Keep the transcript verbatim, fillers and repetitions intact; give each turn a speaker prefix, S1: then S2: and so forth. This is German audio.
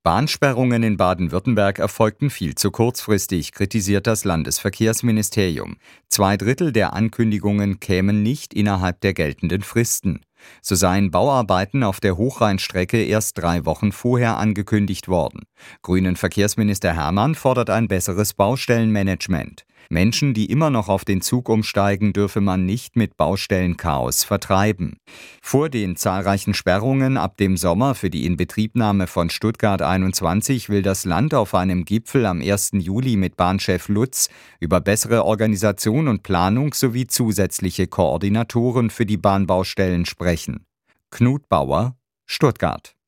S1: Bahnsperrungen in Baden-Württemberg erfolgten viel zu kurzfristig, kritisiert das Landesverkehrsministerium. Zwei Drittel der Ankündigungen kämen nicht innerhalb der geltenden Fristen. So seien Bauarbeiten auf der Hochrheinstrecke erst drei Wochen vorher angekündigt worden. Grünen Verkehrsminister Hermann fordert ein besseres Baustellenmanagement. Menschen, die immer noch auf den Zug umsteigen, dürfe man nicht mit Baustellenchaos vertreiben. Vor den zahlreichen Sperrungen ab dem Sommer für die Inbetriebnahme von Stuttgart einundzwanzig will das Land auf einem Gipfel am ersten Juli mit Bahnchef Lutz über bessere Organisation und Planung sowie zusätzliche Koordinatoren für die Bahnbaustellen sprechen. Knut Bauer, Stuttgart.